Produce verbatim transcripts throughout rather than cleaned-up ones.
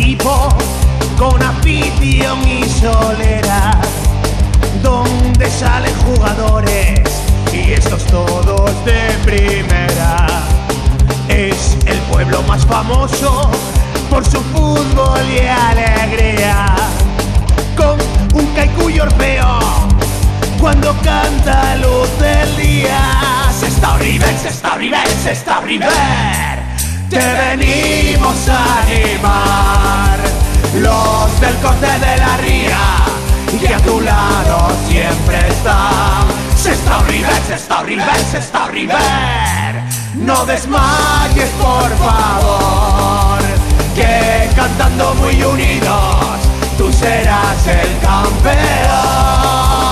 equipo con afición y soledad, donde salen jugadores y estos todos de primera. Es el pueblo más famoso por su fútbol y alegría, con un kaiku y Orfeo cuando canta luz del día. Sestao River, Sestao River, Sestao River, te venimos a animar. Los del corte de la ría, que a tu lado siempre están. Sestao River, Sestao River, Sestao River, no desmayes por favor, que cantando muy unidos tú serás el campeón.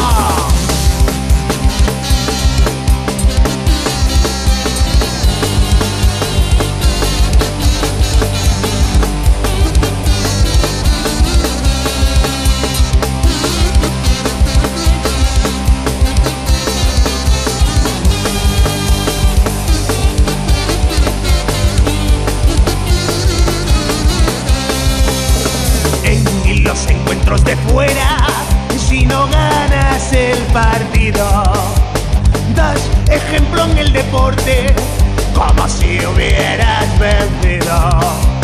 Los encuentros de fuera, si no ganas el partido, das ejemplo en el deporte como si hubieras vencido.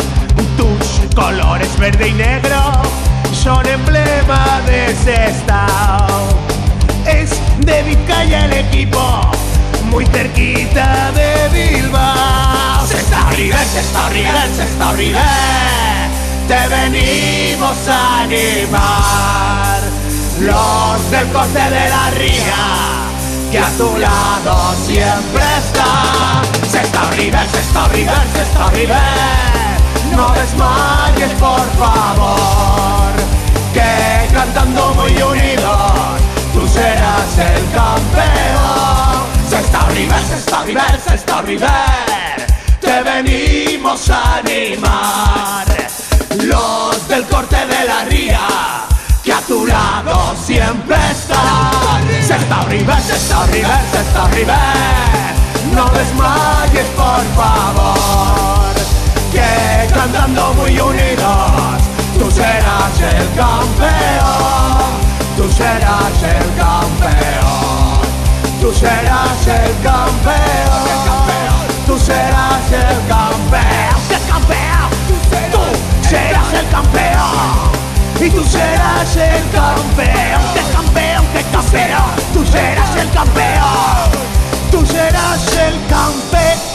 Tus colores verde y negro son emblema de Sestao. Es de Vizcaya el equipo, muy cerquita de Bilbao. Sestao River, Sestao River, Sestao River, te venimos a animar. Los del corte de la ría, que a tu lado siempre está. Sestao River, Sestao River, Sestao River, no desmayes por favor, que cantando muy unidos tú serás el campeón. Sestao River, Sestao River, Sestao River, te venimos a animar. Los del corte de la ría, que a tu lado siempre están. Sestao River, Sestao River, Sestao River, no desmayes por favor, que cantando muy unidos tú serás el campeón. Tú serás el campeón. Tú serás el campeón. Tú serás el campeón. ¡Qué campeón! Tú serás el campeón, y tú serás el campeón. ¡Qué campeón, qué campeón! Tú serás el campeón, tú serás el campeón.